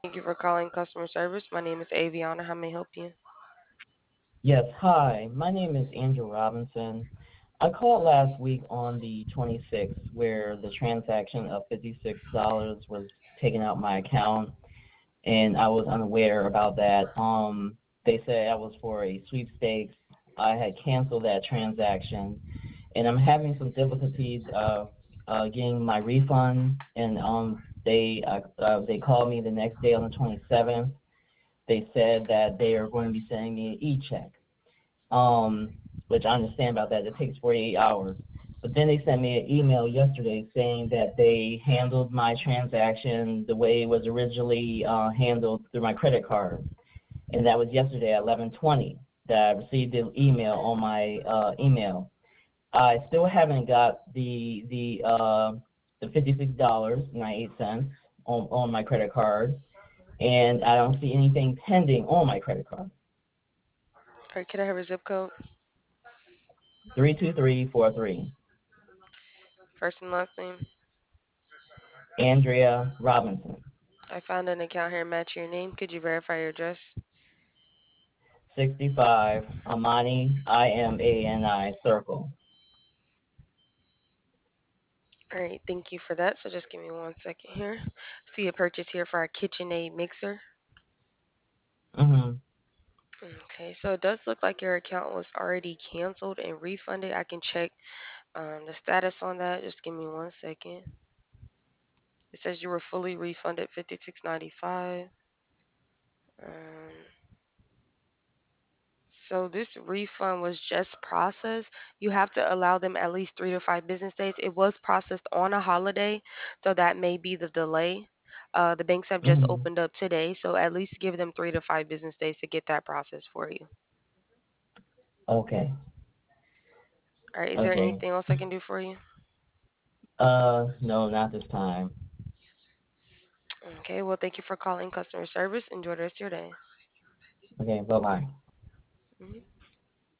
Thank you for calling customer service. My name is Aviana. How may I help you? Yes, hi. My name is Andrew Robinson. I called last week on the 26th where the transaction of $56 was taken out my account and I was unaware about that. They said I was for a sweepstakes. I had canceled that transaction and I'm having some difficulties getting my refund and they called me the next day on the 27th. They said that they are going to be sending me an e-check, um, which I understand about that. It takes 48 hours. But then they sent me an email yesterday saying that they handled my transaction the way it was originally handled through my credit card. And that was yesterday at 11:20 that I received the email on my email. I still haven't got the $56.98 on my credit card, and I don't see anything pending on my credit card. All right, can I have a zip code? 32343. First and last name. Andrea Robinson, I found an account here matching your name. Could you verify your address? 65 Amani, Imani Circle. All right, thank you for that. So just give me 1 second here. See a purchase here for our KitchenAid mixer. Mm-hmm. Okay, so it does look like your account was already canceled and refunded. I can check the status on that. Just give me 1 second. It says you were fully refunded 56.95. Um, So this refund was just processed. You have to allow them at least 3 to 5 business days. It was processed on a holiday, so that may be the delay. The banks have just Mm-hmm. opened up today, so at least give them 3 to 5 business days to get that process for you. Okay. All right, is there Okay. anything else I can do for you? No, not this time. Okay, well, thank you for calling customer service. Enjoy the rest of your day. Okay, bye-bye. Mhm.